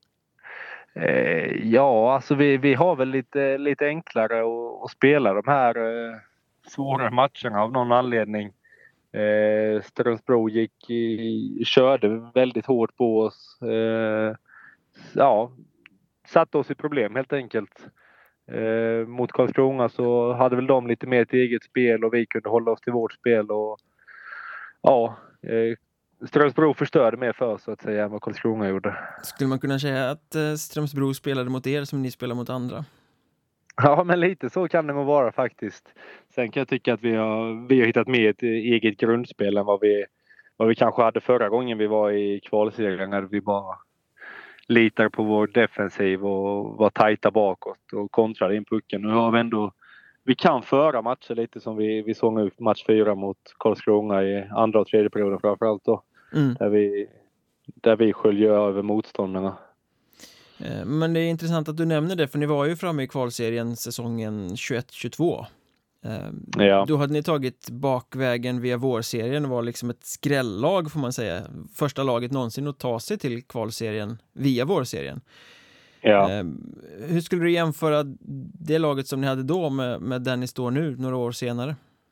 Eh, ja, alltså vi, vi har väl lite, lite enklare att, att spela de här eh, svåra matcherna av någon anledning. Eh, Strömsbro gick i, körde väldigt hårt på oss. Eh, ja, satte oss i problem helt enkelt. Eh, mot Karlskrona så hade väl de lite mer ett eget spel och vi kunde hålla oss till vårt spel. Och, ja, eh, Strömsbro förstörde mer för oss så att säga än vad Karlskrona gjorde. Skulle man kunna säga att eh, Strömsbro spelade mot er som ni spelar mot andra? Ja, men lite så kan det nog vara faktiskt. Sen kan jag tycka att vi har, vi har hittat med ett eget grundspel än vad vi, vad vi kanske hade förra gången vi var i kvalserien. När vi bara litar på vår defensiv och var tajta bakåt och kontrade in pucken. Nu har vi ändå, vi kan föra matcher lite som vi, vi såg ut match fyra mot Karlskrona i andra och tredje perioden framförallt då. Mm. Där vi, där vi sköljer över motståndarna. Men det är intressant att du nämner det, för ni var ju framme i kvalserien säsongen tjugoett tjugotvå. Ja. Då hade ni tagit bakvägen via vårserien och var liksom ett skrällag får man säga. Första laget någonsin att ta sig till kvalserien via vårserien. Ja. Hur skulle du jämföra det laget som ni hade då med, med den ni står nu några år senare?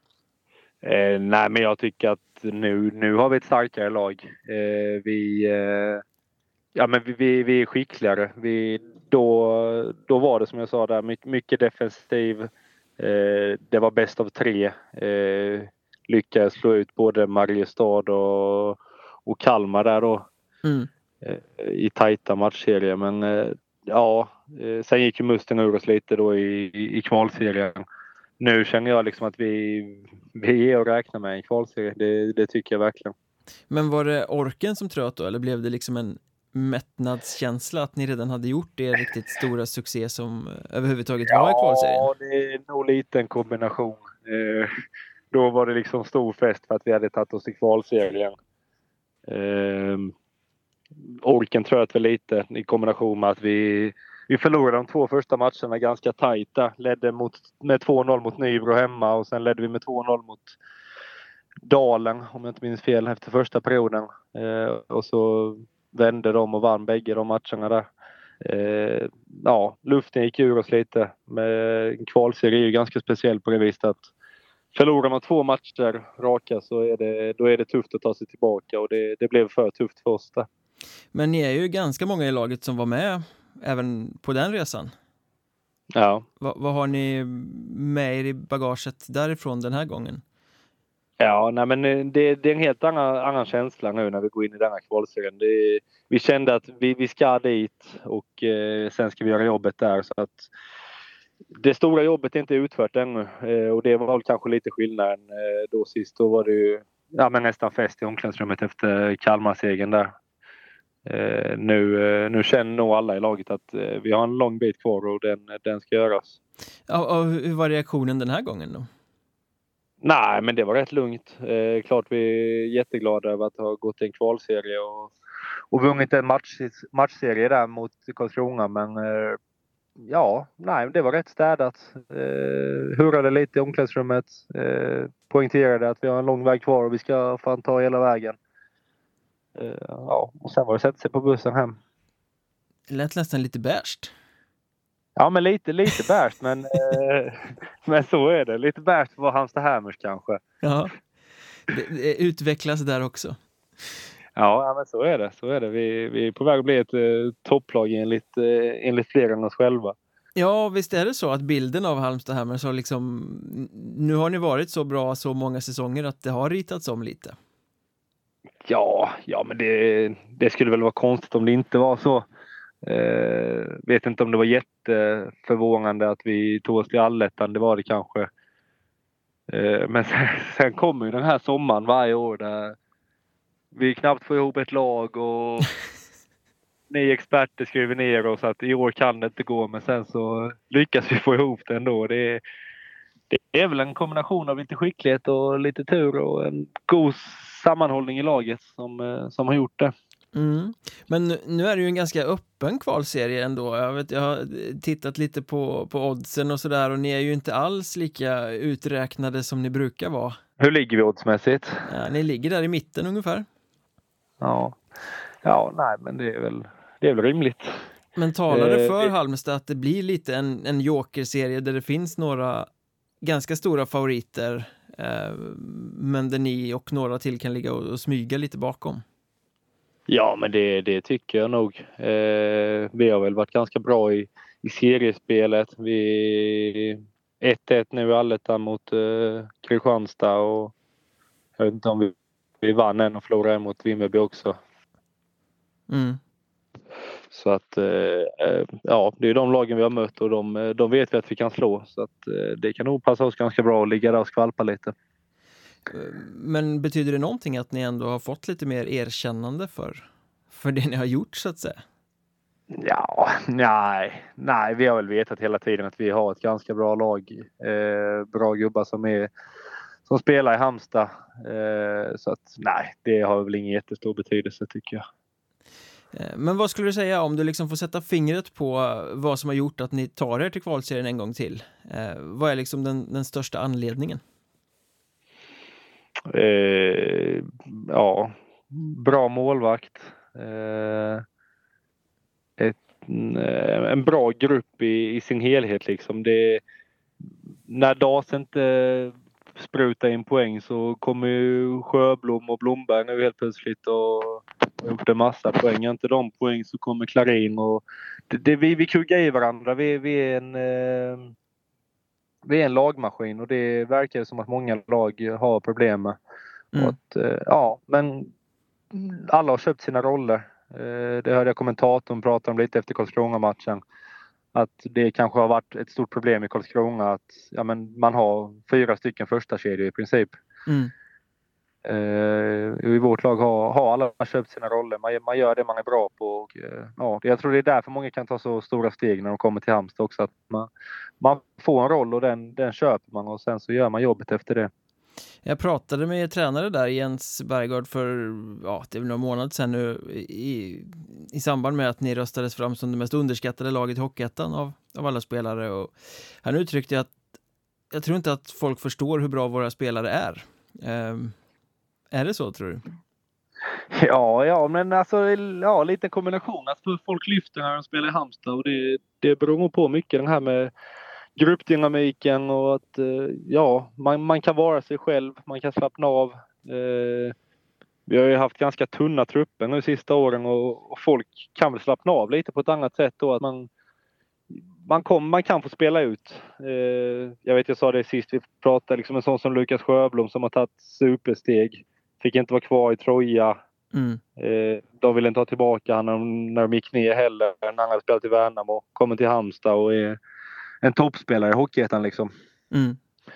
Eh, nej, men jag tycker att nu, nu har vi ett starkare lag. Eh, vi... Eh... Ja, men vi, vi, vi är skickligare. Vi, då, då var det som jag sa där, mycket, mycket defensiv. Eh, det var bäst av tre. Eh, lyckades slå ut både Mariestad och, och Kalmar där då. Mm. Eh, I tajta matchserier. Men eh, ja, eh, sen gick ju musten ur oss lite då i, i, i kvalserien. Nu känner jag liksom att vi, vi är att räkna med i kvalserien. Det, det tycker jag verkligen. Men var det orken som tröt då? Eller blev det liksom en mättnadskänsla att ni redan hade gjort det riktigt stora succé som överhuvudtaget var i kvalserien? Ja, det är nog lite en kombination. Eh, då var det liksom stor fest för att vi hade tagit oss till kvalserien. Eh, orken tröt väl lite i kombination med att vi, vi förlorade de två första matcherna ganska tajta. Ledde mot, med två noll mot Nybro hemma och sen ledde vi med två noll mot Dalen, om jag inte minns fel, efter första perioden. Eh, och så vände de och vann bägge de matcherna där. Eh, ja, luften gick ur oss lite. Men en kvalserie är ju ganska speciell på det viset att förlorar man två matcher raka så är det, då är det tufft att ta sig tillbaka och det, det blev för tufft för oss där. Men ni är ju ganska många i laget som var med även på den resan. Ja. Va, vad har ni med er i bagaget därifrån den här gången? Ja, nej, men det, det är en helt annan, annan känsla nu när vi går in i den här kvalserien. Det, vi kände att vi, vi ska dit och eh, sen ska vi göra jobbet där. Så att det stora jobbet är inte utfört ännu eh, och det var väl kanske lite skillnaden eh, då sist. Då var det ju ja, men nästan fest i omklädningsrummet efter Kalmar-segern där. Eh, nu, eh, nu känner nog alla i laget att eh, vi har en lång bit kvar och den, den ska göras. Ja, och hur var reaktionen den här gången då? Nej, men det var rätt lugnt. Eh, klart vi är jätteglada över att ha gått en kvalserie och, och vunnit en match, matchserie där mot Karlskrona. Men eh, ja, nej, det var rätt städat. Eh, hurrade lite i omklädningsrummet. Eh, poängterade att vi har en lång väg kvar och vi ska fan ta hela vägen. Eh, ja, och sen var det att sätta sig på bussen hem. Det lät nästan lite bärst. Ja, men lite, lite bärst, men, eh, men så är det. Lite bärst var Halmstad Hammers kanske. Ja, det, det utvecklas där också. Ja, ja, men så är det. Så är det. Vi, vi är på väg att bli ett eh, topplag enligt, eh, enligt fler än oss själva. Ja, visst är det så att bilden av Halmstad Hammers har liksom... Nu har ni varit så bra så många säsonger att det har ritats om lite. Ja, ja men det, det skulle väl vara konstigt om det inte var så. Eh, vet inte om det var jätteförvånande att vi tog oss till allettan, det var det kanske. Eh, men sen, sen kommer ju den här sommaren varje år där vi knappt får ihop ett lag och ni experter skriver ner oss att i år kan det inte gå, men sen så lyckas vi få ihop det ändå. Det är, det är väl en kombination av lite skicklighet och lite tur och en god sammanhållning i laget som, som har gjort det. Mm. Men nu, nu är det ju en ganska öppen kvalserie ändå. Jag vet, jag har tittat lite på, på oddsen och sådär och ni är ju inte alls lika uträknade som ni brukar vara. Hur ligger vi oddsmässigt? Ja, ni ligger där i mitten ungefär. Ja, ja nej men det är väl, det är väl rimligt. Men talar det för eh, Halmstad att det blir lite en, en jokerserie där det finns några ganska stora favoriter eh, men där ni och några till kan ligga och, och smyga lite bakom? Ja, men det, det tycker jag nog. Eh, vi har väl varit ganska bra i, i seriespelet. Vi ett ett nu i allettan mot eh, Kristianstad och jag vet inte om vi, vi vann en och förlorade en mot Vimmerby också. Mm. Så att eh, ja, det är de lagen vi har mött och de, de vet vi att vi kan slå. Så att eh, det kan nog passa oss ganska bra att ligga där och skvalpa lite. Men betyder det någonting att ni ändå har fått lite mer erkännande för, för det ni har gjort så att säga? Ja, nej, nej, vi har väl vetat hela tiden att vi har ett ganska bra lag. Eh, bra gubbar som är som spelar i Halmstad. Eh, så att nej, det har väl ingen jättestor betydelse tycker jag. Men vad skulle du säga om du liksom får sätta fingret på vad som har gjort att ni tar er till kvalserien en gång till? Eh, vad är liksom den, den största anledningen? Eh, ja, bra målvakt. Eh, ett, en bra grupp i, i sin helhet liksom. Det, när Das inte sprutar in poäng så kommer ju Sjöblom och Blomberg nu helt plötsligt och har gjort en massa poäng. Inte de poäng så kommer Klarin och det, det, vi, vi kuggar i varandra. Vi, vi, är en, eh, vi är en lagmaskin och det verkar som att många lag har problem med. Mm. Och att, eh, ja, men alla har köpt sina roller. Eh, det hörde jag kommentatorn prata om lite efter Karlskrona-matchen. Att det kanske har varit ett stort problem i Karlskrona att ja, men man har fyra stycken första kedjor i princip. Mm. Uh, I vårt lag har, har alla köpt sina roller. Man, man gör det man är bra på. Och, uh, ja, jag tror det är därför många kan ta så stora steg när de kommer till Halmstad också. Att man, man får en roll och den, den köper man och sen så gör man jobbet efter det. Jag pratade med tränare där, Jens Bergård, för ja, det är några månader sedan nu i, i samband med att ni röstades fram som det mest underskattade laget i Hockeyettan av, av alla spelare. Och han uttryckte att jag tror inte att folk förstår hur bra våra spelare är. Um, är det så, tror du? Ja, ja, men alltså ja, lite kombination. Alltså, folk lyfter när de spelar i Halmstad och det, det beror nog på mycket den här med gruppdynamiken och att ja, man, man kan vara sig själv, man kan slappna av. Eh, vi har ju haft ganska tunna trupper nu de sista åren och, och folk kan väl slappna av lite på ett annat sätt då att man man, kom, man kan få spela ut. Eh, jag vet jag sa det sist vi pratade, liksom en sån som Lukas Sjöblom som har tagit supersteg, fick inte vara kvar i Troja. Mm. Eh, de ville inte ha tillbaka han när de, när de gick ner heller, när han hade spelat i Värnamo, kommer till Halmstad och är en toppspelare i Hockeyettan liksom. Mm.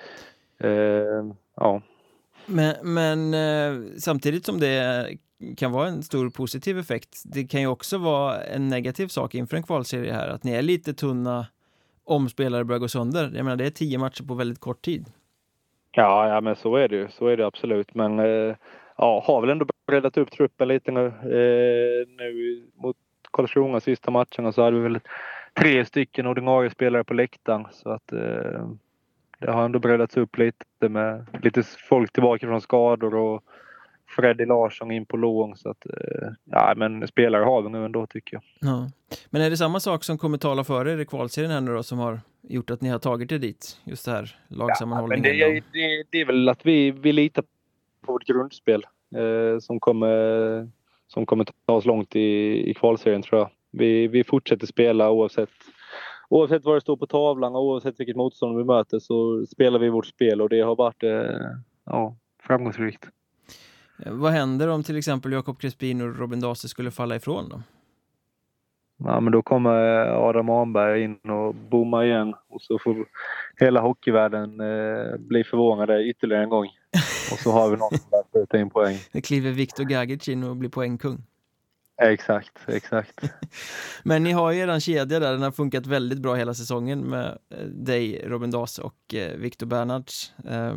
Eh, ja. Men, men eh, samtidigt som det kan vara en stor positiv effekt, det kan ju också vara en negativ sak inför en kvalserie här, att ni är lite tunna om spelare börjar gå sönder. Jag menar, det är tio matcher på väldigt kort tid. Ja, ja men så är det ju. Så är det absolut. Men eh, ja, har väl ändå breddat upp truppen lite nu. Eh, nu mot Karlskrona sista matcherna så hade vi väl tre stycken ordinarie spelare på läktaren. Så att eh, det har ändå breddats upp lite med lite folk tillbaka från skador och Freddy Larsson in på lång. Så att eh, ja, men spelare har vi nu ändå tycker jag. Ja. Men är det samma sak som kommer tala för er i kvalserien här nu då, som har gjort att ni har tagit er dit? Just det här lagsammanhållningen. Ja, men det, det, det är väl att vi, vi litar på vårt grundspel eh, som kommer som kommer ta oss långt i, i kvalserien tror jag. Vi, vi fortsätter spela oavsett oavsett vad det står på tavlan och oavsett vilket motstånd vi möter så spelar vi vårt spel och det har varit eh, ja, framgångsrikt. Vad händer om till exempel Jakob Crespin och Robin Dase skulle falla ifrån då? Ja, men då kommer Adam Arnberg in och bommar igen och så får hela hockeyvärlden eh, bli förvånade ytterligare en gång. Och så har vi någon som där skjuter in poäng. Det kliver Viktor Gagic in och blir poängkung. Exakt, exakt. Men ni har ju redan kedja där, den har funkat väldigt bra hela säsongen med dig, Robin Dase och eh, Viktor Bernhards. Eh,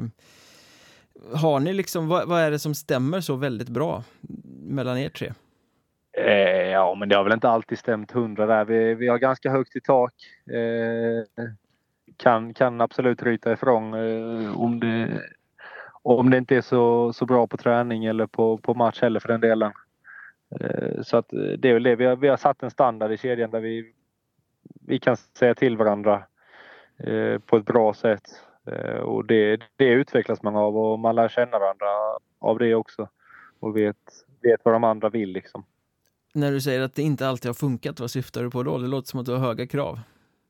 har ni liksom, vad, vad är det som stämmer så väldigt bra mellan er tre? Eh, ja, men det har väl inte alltid stämt hundra där. Vi, vi har ganska högt i tak. Eh, kan, kan absolut ryta ifrån eh, om, det, om det inte är så, så bra på träning eller på, på match heller för den delen. Eh, så att det är väl det. Vi har, vi har satt en standard i kedjan där vi, vi kan säga till varandra eh, på ett bra sätt. Eh, och det, det utvecklas man av och man lär känna varandra av det också. Och vet, vet vad de andra vill liksom. När du säger att det inte alltid har funkat, vad syftar du på då? Det låter som att du har höga krav.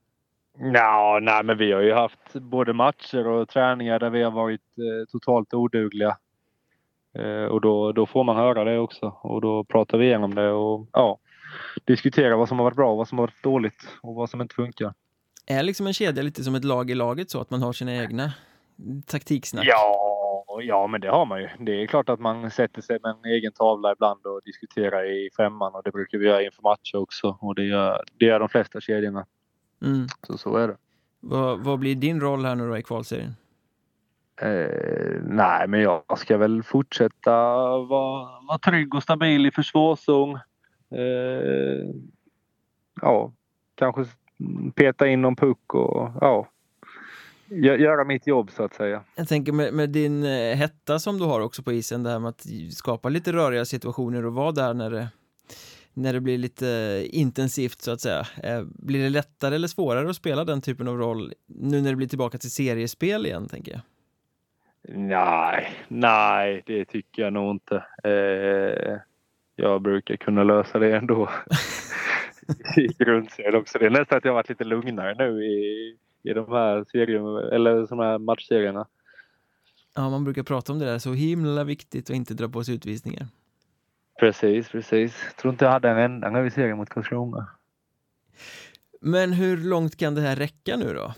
Ja, nej, men vi har ju haft både matcher och träningar där vi har varit eh, totalt odugliga. Eh, och då, då får man höra det också. Och då pratar vi igenom det. Och ja, diskutera vad som har varit bra, vad som har varit dåligt och vad som inte funkar. Är liksom en kedja lite som ett lag i laget så att man har sina egna taktiksnack? Ja, ja, men det har man ju. Det är klart att man sätter sig med en egen tavla ibland och diskuterar i femman, och det brukar vi göra inför matcher också, och det gör, det gör de flesta kedjorna. Mm. Så så är det. Vad, vad blir din roll här nu då i kvalserien? Eh, nej, men jag ska väl fortsätta vara, vara trygg och stabil i försvarszon. Eh, ja, kanske peta in någon puck och ja, göra mitt jobb så att säga. Jag tänker med, med din eh, hetta som du har också på isen, det här med att skapa lite röriga situationer och vara där när det, när det blir lite intensivt så att säga. Eh, blir det lättare eller svårare att spela den typen av roll nu när det blir tillbaka till seriespel igen, tänker jag? Nej, nej, det tycker jag nog inte. Eh, jag brukar kunna lösa det ändå i grundserien också. Det är nästan att jag har varit lite lugnare nu i, i de här serierna, eller de här matchserierna. Ja, man brukar prata om det där, så himla viktigt att inte dra på sig utvisningar. Precis, precis. Jag tror inte jag hade en enda när vi serier mot Karlskrona. Men hur långt kan det här räcka nu då?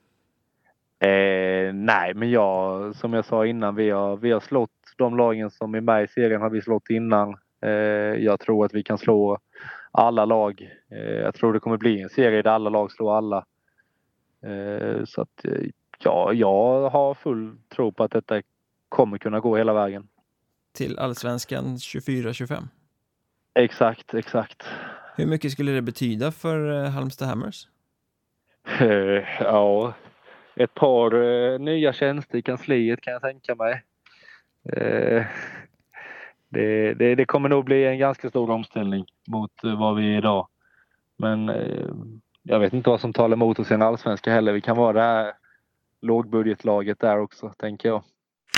Eh, nej, men jag, som jag sa innan, vi har, vi har slått de lagen som är med i serien har vi slått innan. Eh, jag tror att vi kan slå alla lag. Eh, jag tror det kommer bli en serie där alla lag slår alla. Eh, så att ja, jag har full tro på att detta kommer kunna gå hela vägen. Till Allsvenskan tjugofyra tjugofem? Exakt, exakt. Hur mycket skulle det betyda för eh, Halmstad Hammers? Eh, ja... Ett par eh, nya tjänster i kansliet kan jag tänka mig. Eh, det, det, det kommer nog bli en ganska stor omställning mot eh, vad vi är idag. Men eh, jag vet inte vad som talar emot oss i en allsvenska heller. Vi kan vara det här lågbudgetlaget där också, tänker jag.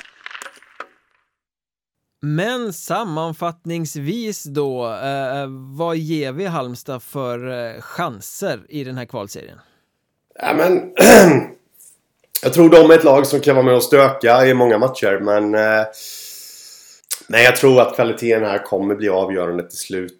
Men sammanfattningsvis då, eh, vad ger vi Halmstad för eh, chanser i den här kvalserien? Ja, men... Jag tror de är ett lag som kan vara med och stöka i många matcher, men eh, nej, jag tror att kvaliteten här kommer bli avgörande till slut.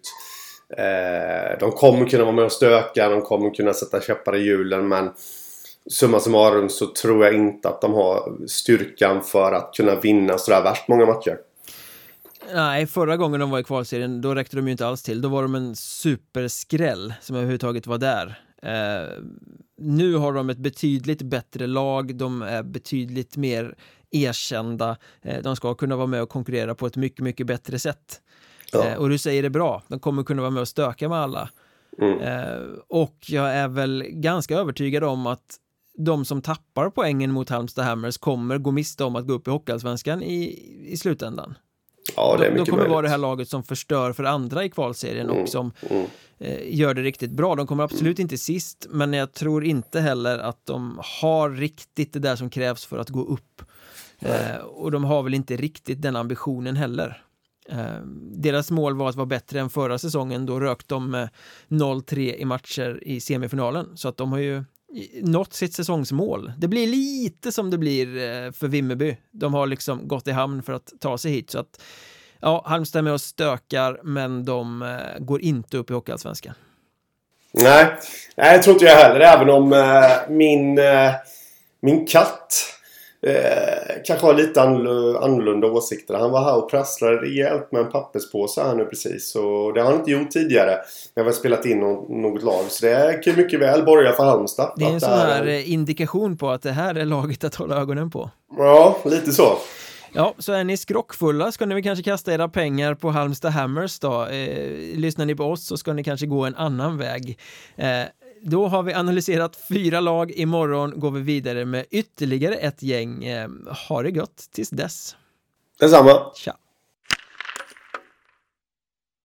Eh, de kommer kunna vara med och stöka, de kommer kunna sätta käppar i hjulen, men summa summarum så tror jag inte att de har styrkan för att kunna vinna sådär värst många matcher. Nej, förra gången de var i kvalserien, då räckte de ju inte alls till. Då var de en superskräll som överhuvudtaget var där. Eh, nu har de ett betydligt bättre lag, de är betydligt mer erkända, eh, de ska kunna vara med och konkurrera på ett mycket, mycket bättre sätt. Ja. Eh, och du säger det bra, de kommer kunna vara med och stöka med alla. Mm. Eh, och jag är väl ganska övertygad om att de som tappar poängen mot Halmstad Hammers kommer gå miste om att gå upp i Hockeyallsvenskan i, i slutändan. Ja, det är mycket de kommer möjligt. vara det här laget som förstör för andra i kvalserien mm, och som mm. eh, gör det riktigt bra. De kommer absolut inte sist, men jag tror inte heller att de har riktigt det där som krävs för att gå upp. Eh, och de har väl inte riktigt den ambitionen heller. Eh, deras mål var att vara bättre än förra säsongen. Då rökt de eh, noll tre i matcher i semifinalen. Så att de har ju nått sitt säsongsmål. Det blir lite som det blir för Vimmerby. De har liksom gått i hamn för att ta sig hit. Så att, ja, Halmstad är med och stökar, men de eh, går inte upp i Hockeyallsvenskan. Nej, nej, jag tror inte jag heller. Även om eh, min, eh, min katt eh, kanske har lite annorlunda åsikter. Han var här och prasslade rejält med en papperspåse här nu precis. Så det har han inte gjort tidigare när vi har spelat in något lag. Så det kan mycket väl borga för Halmstad. Det är en sån här är... indikation på att det här är laget att hålla ögonen på. Ja, lite så. Ja, så är ni skrockfulla ska ni väl kanske kasta era pengar på Halmstad Hammers då. Eh, lyssnar ni på oss så ska ni kanske gå en annan väg. Eh, då har vi analyserat fyra lag. Imorgon går vi vidare med ytterligare ett gäng. Eh, ha det gott tills dess. Detsamma. Tja.